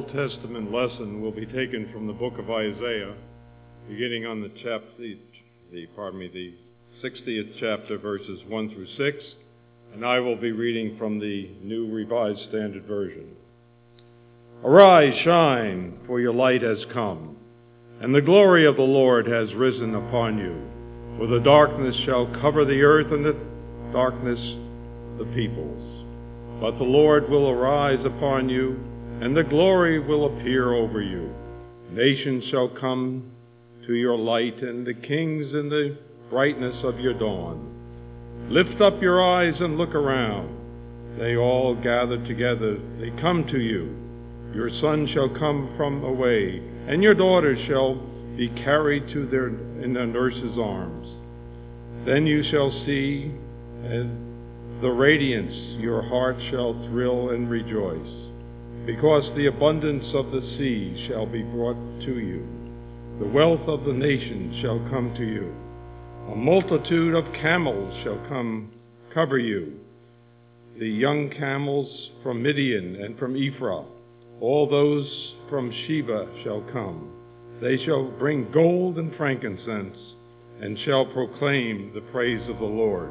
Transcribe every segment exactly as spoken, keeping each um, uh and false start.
Old Testament lesson will be taken from the book of Isaiah, beginning on the chapter, the, the pardon me, the sixtieth chapter, verses one through six, and I will be reading from the New Revised Standard Version. Arise, shine, for your light has come, and the glory of the Lord has risen upon you. For the darkness shall cover the earth, and the darkness the peoples. But the Lord will arise upon you, and the glory will appear over you. Nations shall come to your light, and the kings in the brightness of your dawn. Lift up your eyes and look around. They all gather together. They come to you. Your son shall come from away, and your daughters shall be carried to their in their nurses' arms. Then you shall see and the radiance, your heart shall thrill and rejoice, because the abundance of the sea shall be brought to you. The wealth of the nations shall come to you. A multitude of camels shall come cover you. The young camels from Midian and from Ephraim, all those from Sheba shall come. They shall bring gold and frankincense, and shall proclaim the praise of the Lord.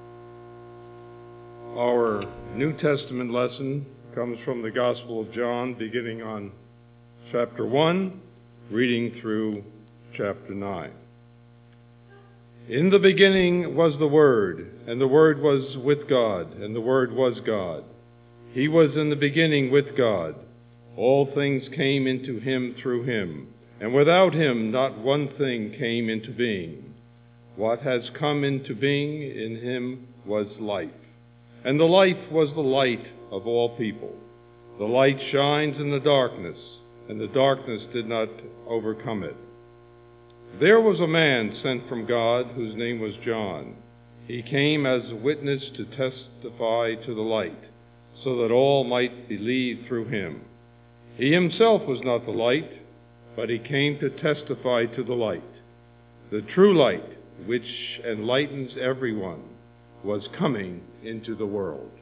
Our New Testament lesson comes from the Gospel of John, beginning on chapter one, reading through chapter nine. In the beginning was the Word, and the Word was with God, and the Word was God. He was in the beginning with God. All things came into him through him, and without him not one thing came into being. What has come into being in him was life, and the life was the light of all people. The light shines in the darkness, and the darkness did not overcome it. There was a man sent from God whose name was John. He came as a witness to testify to the light, so that all might believe through him. He himself was not the light, but he came to testify to the light. The true light, which enlightens everyone, was coming into the world.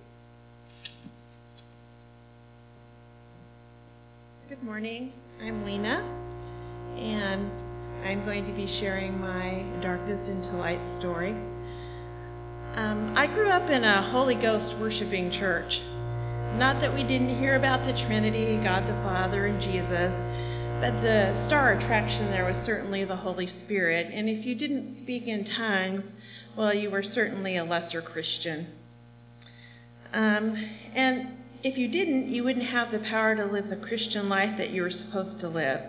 Good morning. I'm Lena, and I'm going to be sharing my Darkness into Light story. Um, I grew up in a Holy Ghost worshiping church. Not that we didn't hear about the Trinity, God the Father and Jesus, but the star attraction there was certainly the Holy Spirit. And if you didn't speak in tongues, well, you were certainly a lesser Christian. Um, and if you didn't, you wouldn't have the power to live the Christian life that you were supposed to live.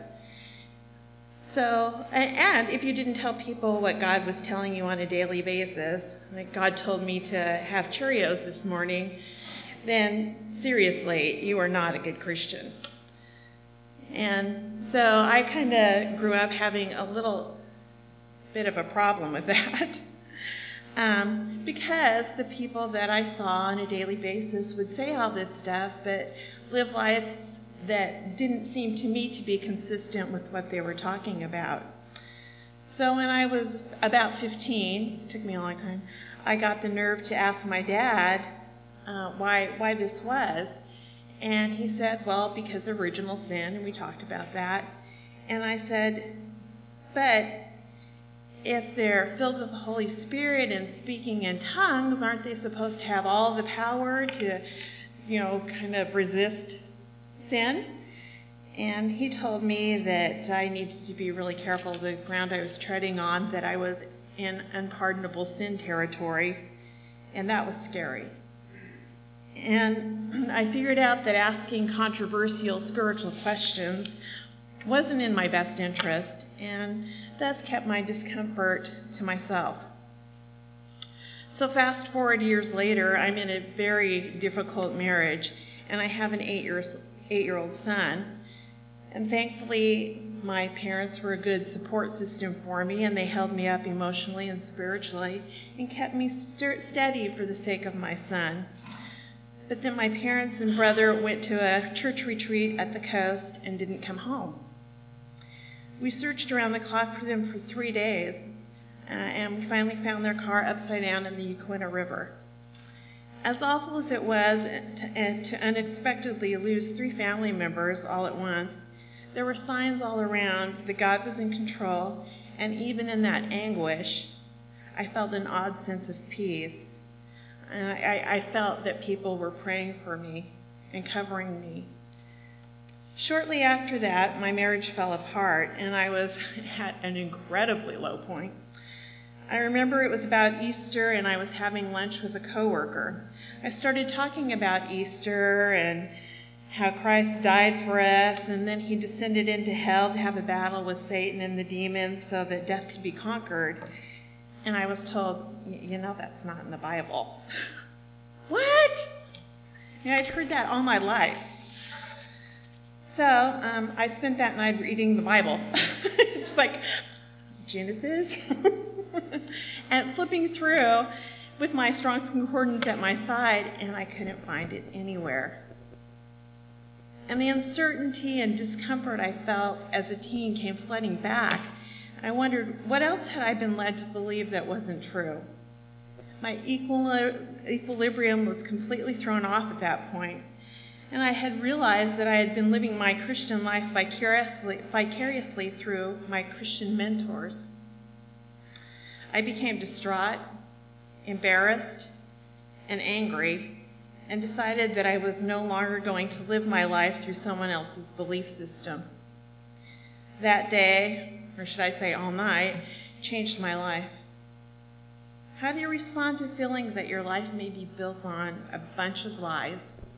So, and if you didn't tell people what God was telling you on a daily basis, like God told me to have Cheerios this morning, then seriously, you are not a good Christian. And so I kind of grew up having a little bit of a problem with that. Um, because the people that I saw on a daily basis would say all this stuff, but live lives that didn't seem to me to be consistent with what they were talking about. So when I was about fifteen, it took me a long time, I got the nerve to ask my dad uh, why why this was. And he said, well, because of original sin, and we talked about that. And I said, but if they're filled with the Holy Spirit and speaking in tongues, aren't they supposed to have all the power to, you know, kind of resist sin? And he told me that I needed to be really careful of the ground I was treading on, that I was in unpardonable sin territory, and that was scary. And I figured out that asking controversial spiritual questions wasn't in my best interest, and thus kept my discomfort to myself. So fast forward years later, I'm in a very difficult marriage, and I have an eight years, eight-year-old son. And thankfully, my parents were a good support system for me, and they held me up emotionally and spiritually and kept me st- steady for the sake of my son. But then my parents and brother went to a church retreat at the coast and didn't come home. We searched around the clock for them for three days, uh, and we finally found their car upside down in the Yaquina River. As awful as it was to, to unexpectedly lose three family members all at once, there were signs all around that God was in control, and even in that anguish, I felt an odd sense of peace. And I, I felt that people were praying for me and covering me. Shortly after that, my marriage fell apart, and I was at an incredibly low point. I remember it was about Easter, and I was having lunch with a coworker. I started talking about Easter and how Christ died for us, and then he descended into hell to have a battle with Satan and the demons so that death could be conquered. And I was told, you know, that's not in the Bible. What? And I'd heard that all my life. So um, I spent that night reading the Bible. It's like Genesis. And flipping through with my Strong's Concordance at my side, and I couldn't find it anywhere. And the uncertainty and discomfort I felt as a teen came flooding back. I wondered, what else had I been led to believe that wasn't true? My equilibrium was completely thrown off at that point, and I had realized that I had been living my Christian life vicariously, vicariously through my Christian mentors. I became distraught, embarrassed, and angry, and decided that I was no longer going to live my life through someone else's belief system. That day, or should I say all night, changed my life. How do you respond to feeling that your life may be built on a bunch of lies?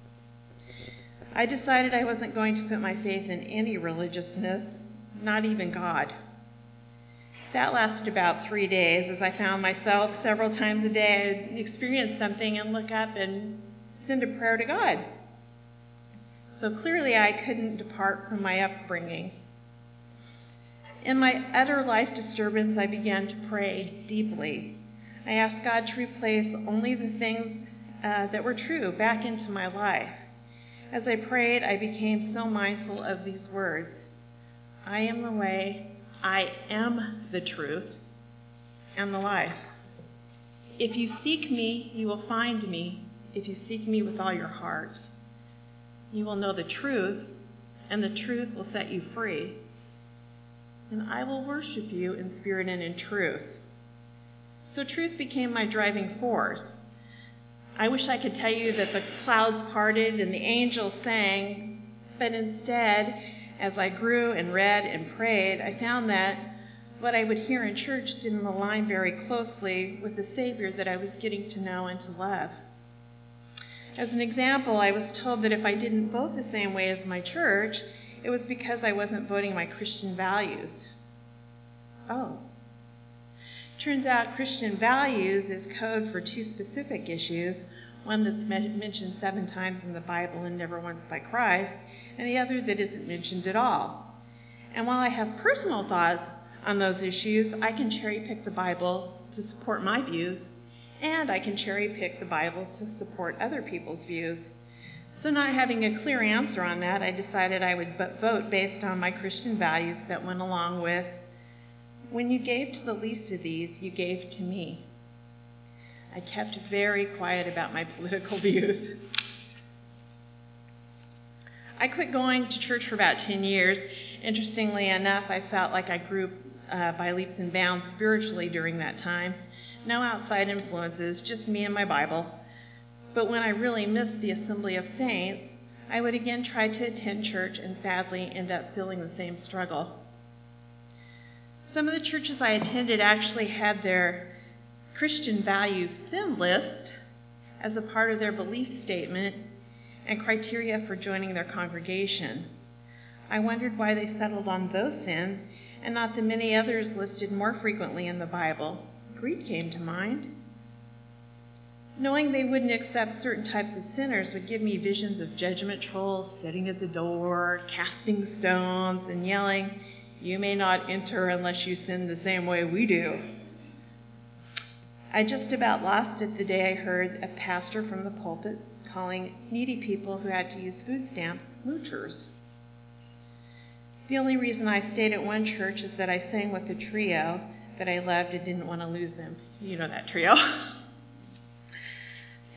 I decided I wasn't going to put my faith in any religiousness, not even God. That lasted about three days as I found myself several times a day I'd experience something and look up and send a prayer to God. So clearly I couldn't depart from my upbringing. In my utter life disturbance, I began to pray deeply. I asked God to replace only the things uh, that were true back into my life. As I prayed, I became so mindful of these words. I am the way, I am the truth, and the life. If you seek me, you will find me, if you seek me with all your heart. You will know the truth, and the truth will set you free. And I will worship you in spirit and in truth. So truth became my driving force. I wish I could tell you that the clouds parted and the angels sang, but instead, as I grew and read and prayed, I found that what I would hear in church didn't align very closely with the Savior that I was getting to know and to love. As an example, I was told that if I didn't vote the same way as my church, it was because I wasn't voting my Christian values. Oh. Turns out Christian values is code for two specific issues, one that's mentioned seven times in the Bible and never once by Christ, and the other that isn't mentioned at all. And while I have personal thoughts on those issues, I can cherry pick the Bible to support my views, and I can cherry pick the Bible to support other people's views. So not having a clear answer on that, I decided I would vote based on my Christian values that went along with, when you gave to the least of these, you gave to me. I kept very quiet about my political views. I quit going to church for about ten years. Interestingly enough, I felt like I grew uh, by leaps and bounds spiritually during that time. No outside influences, just me and my Bible. But when I really missed the Assembly of Saints, I would again try to attend church and sadly end up feeling the same struggle. Some of the churches I attended actually had their Christian values sin list as a part of their belief statement and criteria for joining their congregation. I wondered why they settled on those sins and not the many others listed more frequently in the Bible. Greed came to mind. Knowing they wouldn't accept certain types of sinners would give me visions of judgment trolls sitting at the door, casting stones, and yelling, "You may not enter unless you sin the same way we do." I just about lost it the day I heard a pastor from the pulpit calling needy people who had to use food stamps moochers. The only reason I stayed at one church is that I sang with a trio that I loved and didn't want to lose them. You know that trio.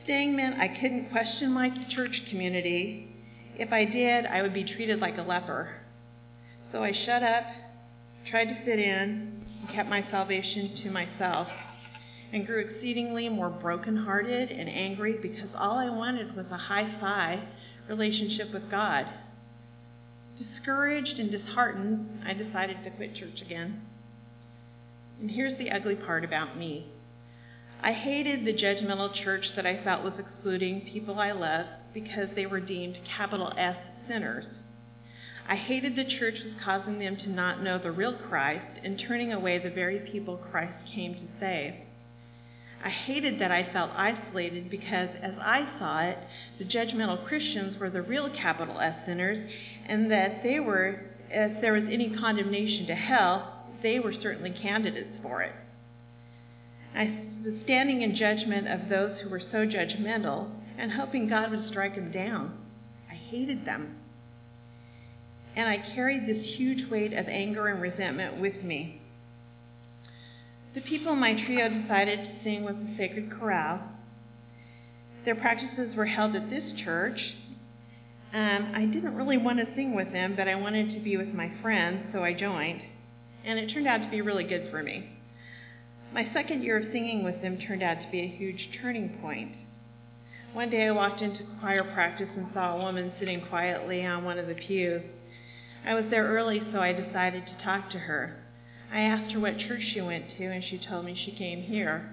Staying meant I couldn't question my church community. If I did, I would be treated like a leper. So I shut up, tried to fit in, and kept my salvation to myself, and grew exceedingly more brokenhearted and angry because all I wanted was a high-fi relationship with God. Discouraged and disheartened, I decided to quit church again. And here's the ugly part about me. I hated the judgmental church that I felt was excluding people I loved because they were deemed capital S sinners. I hated the church was causing them to not know the real Christ and turning away the very people Christ came to save. I hated that I felt isolated because, as I saw it, the judgmental Christians were the real capital S sinners, and that they were, if there was any condemnation to hell, they were certainly candidates for it. I was standing in judgment of those who were so judgmental and hoping God would strike them down. I hated them. And I carried this huge weight of anger and resentment with me. The people in my trio decided to sing with the sacred chorale. Their practices were held at this church. Um, I didn't really want to sing with them, but I wanted to be with my friends, so I joined. And it turned out to be really good for me. My second year of singing with them turned out to be a huge turning point. One day I walked into choir practice and saw a woman sitting quietly on one of the pews. I was there early, so I decided to talk to her. I asked her what church she went to, and she told me she came here.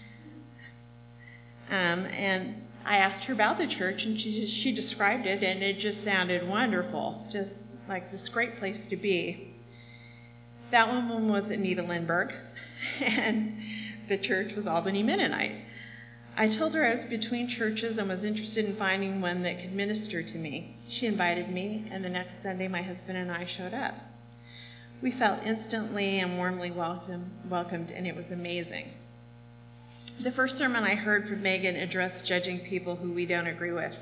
Um, and I asked her about the church, and she, she described it, and it just sounded wonderful, just like this great place to be. That woman was Anita Lindbergh, and the church was Albany Mennonite. I told her I was between churches and was interested in finding one that could minister to me. She invited me, and the next Sunday my husband and I showed up. We felt instantly and warmly welcome, welcomed, and it was amazing. The first sermon I heard from Megan addressed judging people who we don't agree with.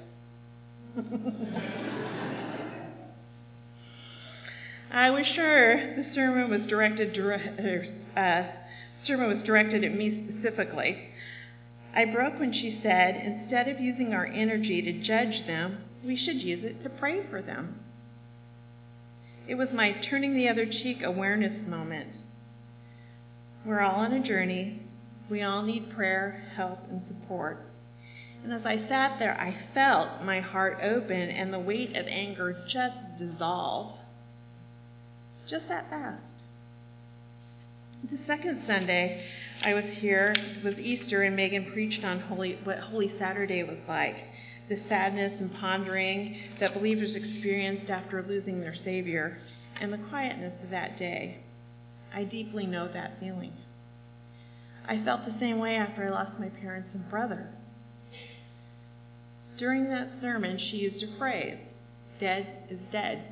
I was sure the sermon was directed uh, sermon was directed at me specifically. I broke when she said, instead of using our energy to judge them, we should use it to pray for them. It was my turning the other cheek awareness moment. We're all on a journey. We all need prayer, help, and support. And as I sat there, I felt my heart open and the weight of anger just dissolve. Just that fast. The second Sunday I was here was Easter, and Megan preached on Holy, what Holy Saturday was like, the sadness and pondering that believers experienced after losing their Savior, and the quietness of that day. I deeply know that feeling. I felt the same way after I lost my parents and brother. During that sermon, she used a phrase, dead is dead.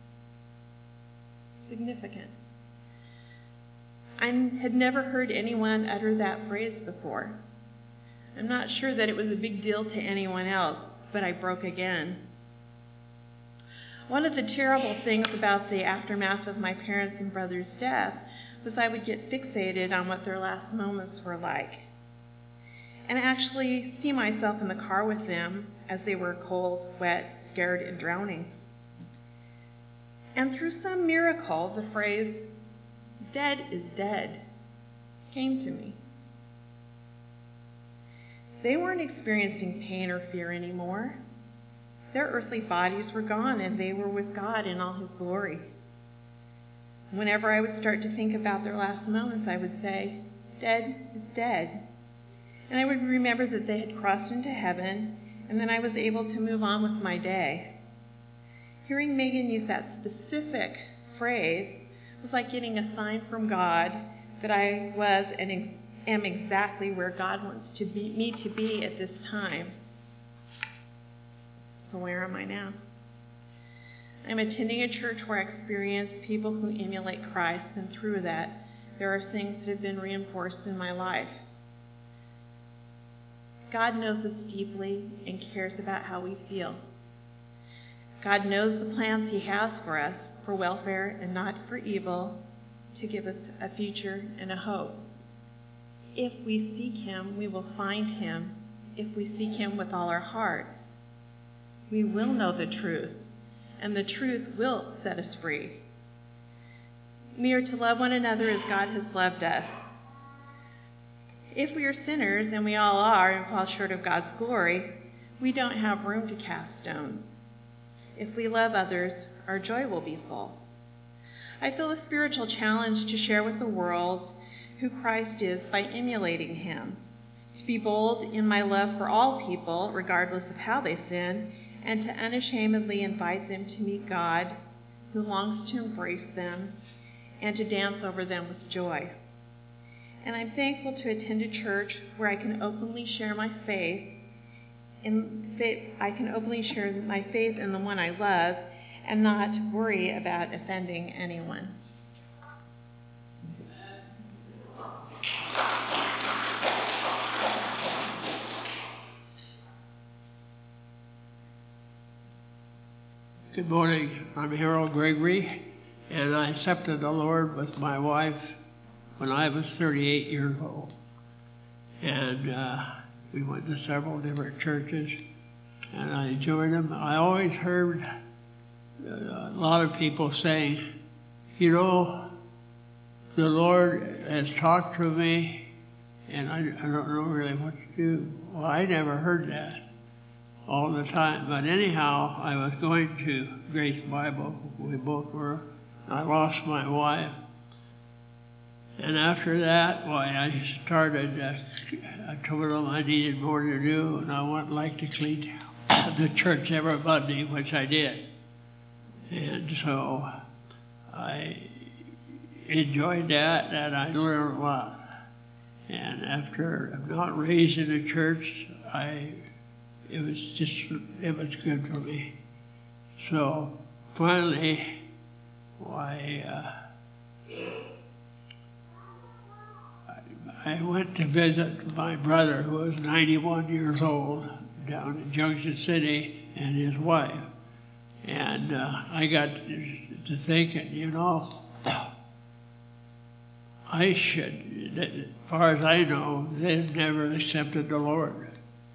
Significant. I had never heard anyone utter that phrase before. I'm not sure that it was a big deal to anyone else, but I broke again. One of the terrible things about the aftermath of my parents' and brother's death was I would get fixated on what their last moments were like, and actually see myself in the car with them as they were cold, wet, scared, and drowning. And through some miracle, the phrase, dead is dead, came to me. They weren't experiencing pain or fear anymore. Their earthly bodies were gone, and they were with God in all His glory. Whenever I would start to think about their last moments, I would say, dead is dead. And I would remember that they had crossed into heaven, and then I was able to move on with my day. Hearing Megan use that specific phrase was like getting a sign from God that I was and am exactly where God wants to be, me to be at this time. So where am I now? I'm attending a church where I experience people who emulate Christ, and through that, there are things that have been reinforced in my life. God knows us deeply and cares about how we feel. God knows the plans He has for us, for welfare and not for evil, to give us a future and a hope. If we seek Him, we will find Him if we seek him with all our hearts. We will know the truth, and the truth will set us free. We are to love one another as God has loved us. If we are sinners, and we all are, and fall short of God's glory, we don't have room to cast stones. If we love others, our joy will be full. I feel a spiritual challenge to share with the world who Christ is by emulating him, to be bold in my love for all people, regardless of how they sin, and to unashamedly invite them to meet God, who longs to embrace them and to dance over them with joy. And I'm thankful to attend a church where I can openly share my faith, in faith I can openly share my faith in the one I love and not worry about offending anyone. Good morning. I'm Harold Gregory, and I accepted the Lord with my wife when I was thirty-eight years old. And uh, we went to several different churches, and I joined them. I always heard a lot of people saying, you know, the Lord has talked to me, and I, I don't know really what to do. Well, I never heard that all the time. But anyhow, I was going to Grace Bible. We both were. I lost my wife. And after that, why, I started, uh, I told them I needed more to do, and I would like to clean the church every Monday, which I did. And so I enjoyed that, and I learned a lot. And after not raised in a church, I, it was just, it was good for me. So finally, why, uh, I went to visit my brother, who was ninety-one years old, down in Junction City, and his wife. And uh, I got to thinking, you know, I should, as far as I know, they've never accepted the Lord.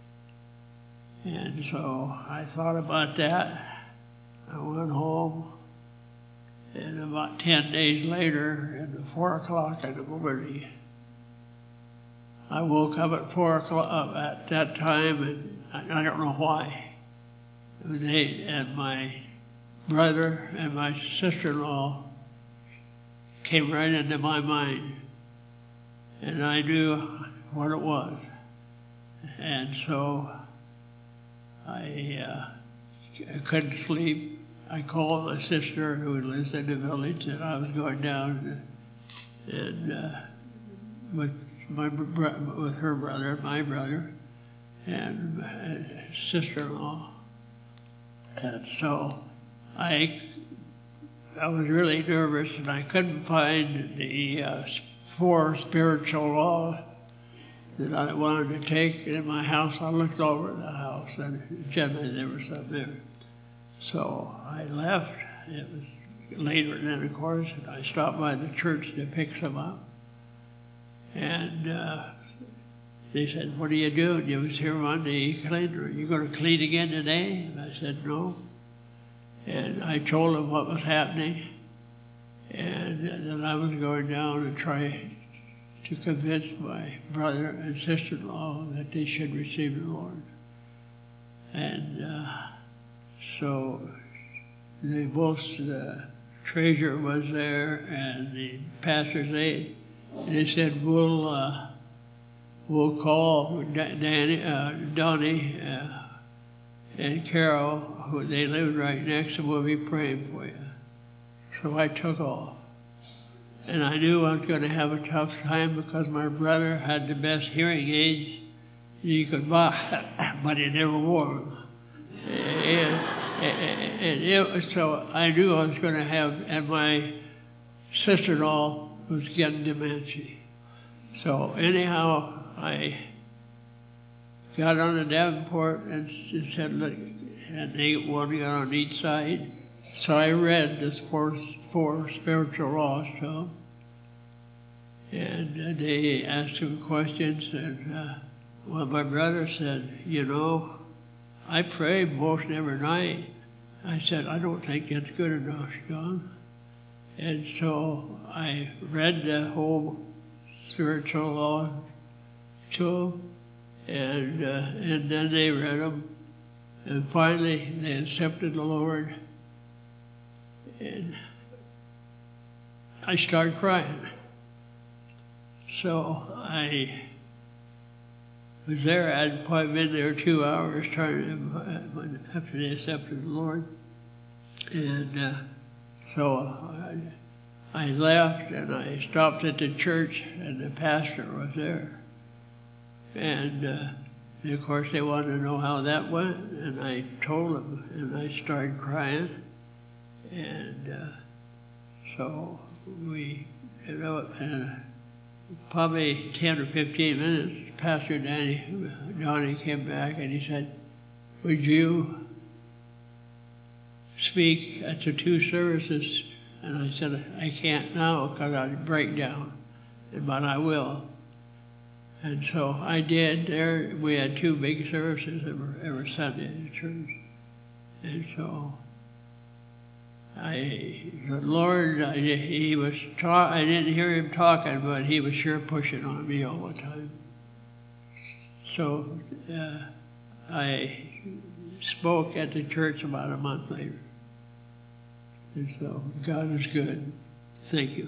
And so I thought about that. I went home, and about ten days later, at four o'clock in the morning, I woke up at four o'clock at that time, and I, I don't know why. They, and my brother and my sister-in-law came right into my mind, and I knew what it was. And so I, uh, I couldn't sleep. I called my sister, who lives in the village, and I was going down and uh, with my with her brother, my brother, and my sister-in-law. And so I, I was really nervous, and I couldn't find the uh, four spiritual laws that I wanted to take in my house. I looked over the house, and generally there was some there. So I left. It was later then, of course, and I stopped by the church to pick some up. And uh, they said, what are you doing? You was here Monday, you cleaned. Are you going to clean again today? And I said, no. And I told them what was happening, and that I was going down and try to convince my brother and sister-in-law that they should receive the Lord. And uh, so they both, the treasurer was there and the pastor's aide. They said, we'll, uh, we'll call Danny, uh, Donnie uh, and Carol, who they lived right next, and we'll be praying for you. So I took off. And I knew I was going to have a tough time because my brother had the best hearing aids you could buy, but he never wore them. And, and it, so I knew I was going to have, and my sister-in-law was getting dementia. So anyhow, I got on the Davenport and said, look, and they one got on each side. So I read the four, four spiritual laws to them. And uh, they asked them questions, and uh, Well, my brother said, you know, I pray most every night. I said, I don't think that's good enough, John. And so I read the whole spiritual law to them, and, uh, and then they read them. And finally, they accepted the Lord. And I started crying. So I was there. I'd probably been there two hours trying to, after they accepted the Lord. And uh, so I, I left, and I stopped at the church, and the pastor was there. And, uh, and of course, they wanted to know how that went, and I told them, and I started crying. And uh, so we, you know, uh, probably ten or fifteen minutes, Pastor Danny, Johnny came back, and he said, would you speak at the two services? And I said, I can't now because I'd break down, but I will. And so I did. There we had two big services every, every Sunday in the church. And so I, the Lord, I, he was talk, I didn't hear him talking, but he was sure pushing on me all the time. So uh, I spoke at the church about a month later. And so God is good. Thank you.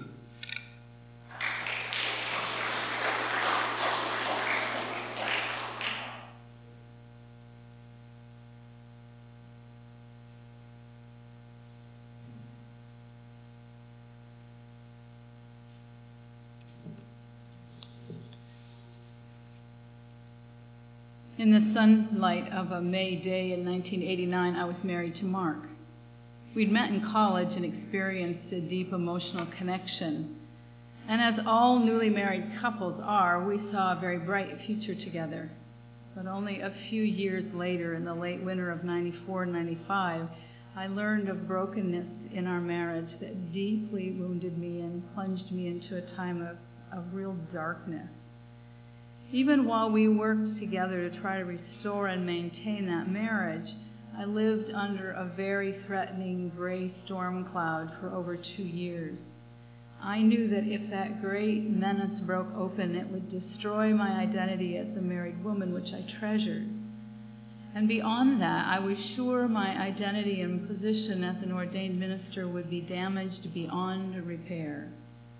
In the sunlight of a May day in nineteen eighty-nine, I was married to Mark. We'd met in college and experienced a deep emotional connection. And as all newly married couples are, we saw a very bright future together. But only a few years later, in the late winter of ninety-four ninety-five, I learned of brokenness in our marriage that deeply wounded me and plunged me into a time of, of real darkness. Even while we worked together to try to restore and maintain that marriage, I lived under a very threatening gray storm cloud for over two years. I knew that if that great menace broke open, it would destroy my identity as a married woman, which I treasured. And beyond that, I was sure my identity and position as an ordained minister would be damaged beyond repair.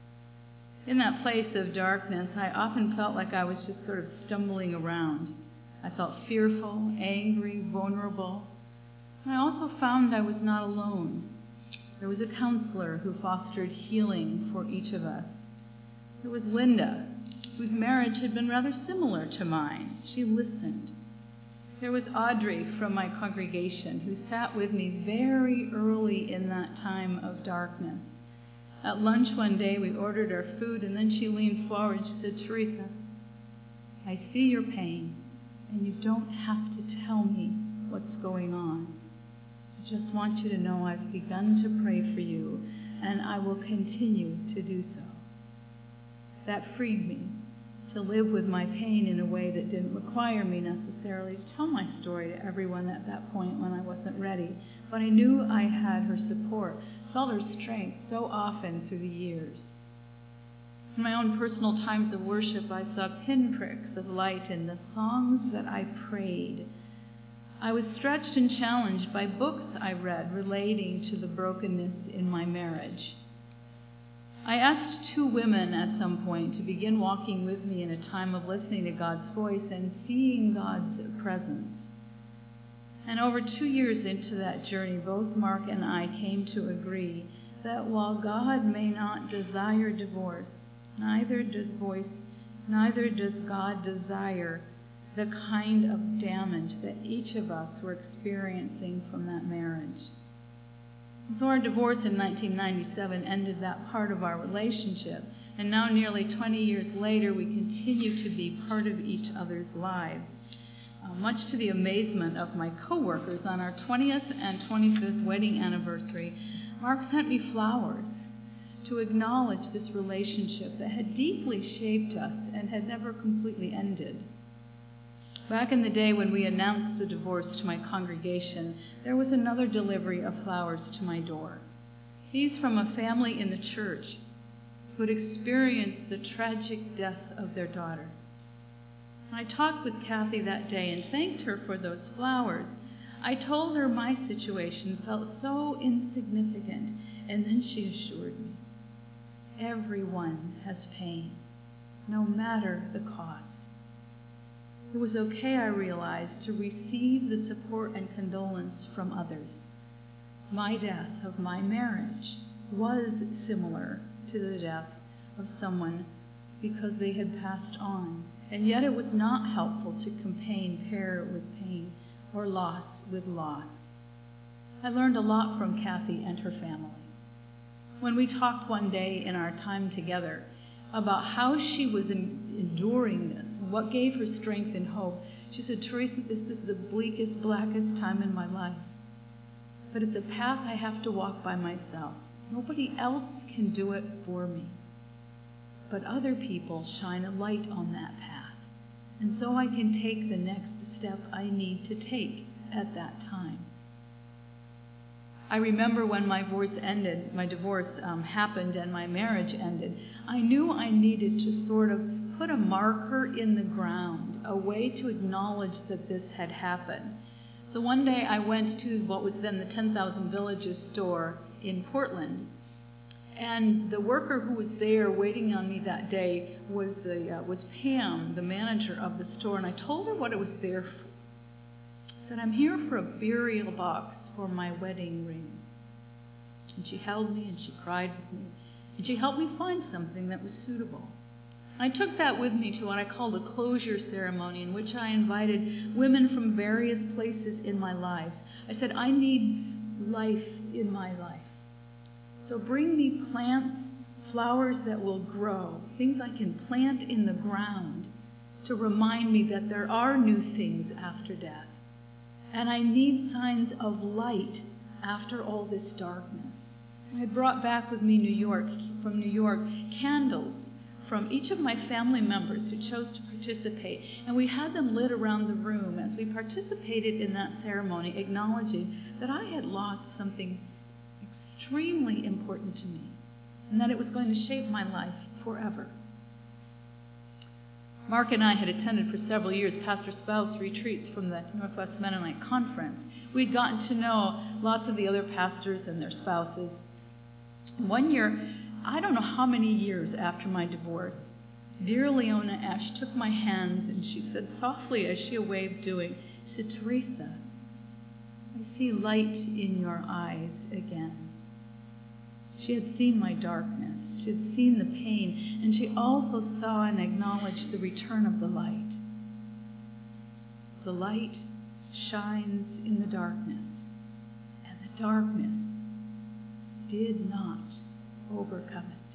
In that place of darkness, I often felt like I was just sort of stumbling around. I felt fearful, angry, vulnerable. And I also found I was not alone. There was a counselor who fostered healing for each of us. There was Linda, whose marriage had been rather similar to mine. She listened. There was Audrey from my congregation, who sat with me very early in that time of darkness. At lunch one day, we ordered our food, and then she leaned forward and she said, Teresa, I see your pain, and you don't have to tell me what's going on. I just want you to know I've begun to pray for you, and I will continue to do so. That freed me to live with my pain in a way that didn't require me necessarily to tell my story to everyone at that point when I wasn't ready. But I knew I had her support, felt her strength so often through the years. In my own personal times of worship, I saw pinpricks of light in the songs that I prayed. I was stretched and challenged by books I read relating to the brokenness in my marriage. I asked two women at some point to begin walking with me in a time of listening to God's voice and seeing God's presence. And over two years into that journey, both Mark and I came to agree that while God may not desire divorce, neither does voice, neither does God desire the kind of damage that each of us were experiencing from that marriage. So our divorce in nineteen ninety-seven ended that part of our relationship, and now nearly twenty years later, we continue to be part of each other's lives. Uh, much to the amazement of my coworkers, on our twentieth and twenty-fifth wedding anniversary, Mark sent me flowers to acknowledge this relationship that had deeply shaped us and had never completely ended. Back in the day when we announced the divorce to my congregation, there was another delivery of flowers to my door. These from a family in the church who had experienced the tragic death of their daughter. I talked with Kathy that day and thanked her for those flowers. I told her my situation felt so insignificant, and then she assured me, everyone has pain, no matter the cost. It was okay, I realized, to receive the support and condolence from others. My death of my marriage was similar to the death of someone because they had passed on, and yet it was not helpful to compare with pain or loss with loss. I learned a lot from Kathy and her family. When we talked one day in our time together about how she was en- enduring this, what gave her strength and hope, she said, Teresa, this is the bleakest, blackest time in my life. But it's a path I have to walk by myself. Nobody else can do it for me. But other people shine a light on that path. And so I can take the next step I need to take at that time. I remember when my divorce ended, my divorce um, happened and my marriage ended, I knew I needed to sort of put a marker in the ground, a way to acknowledge that this had happened. So one day I went to what was then the ten thousand Villages store in Portland, and the worker who was there waiting on me that day was the uh, was Pam, the manager of the store, and I told her what it was there for. I said, I'm here for a burial box for my wedding ring. And she held me and she cried with me, and she helped me find something that was suitable. I took that with me to what I called a closure ceremony, in which I invited women from various places in my life. I said, I need life in my life. So bring me plants, flowers that will grow, things I can plant in the ground to remind me that there are new things after death. And I need signs of light after all this darkness. I brought back with me New York, from New York, candles from each of my family members who chose to participate, and we had them lit around the room as we participated in that ceremony, acknowledging that I had lost something extremely important to me, and that it was going to shape my life forever. Mark and I had attended for several years pastor spouse retreats from the Northwest Mennonite Conference. We'd gotten to know lots of the other pastors and their spouses. One year, I don't know how many years after my divorce, dear Leona Ash took my hands and she said softly, as she waved doing, she said, Teresa, I see light in your eyes again. She had seen my darkness. She had seen the pain, and she also saw and acknowledged the return of the light. The light shines in the darkness, and the darkness did not overcome it.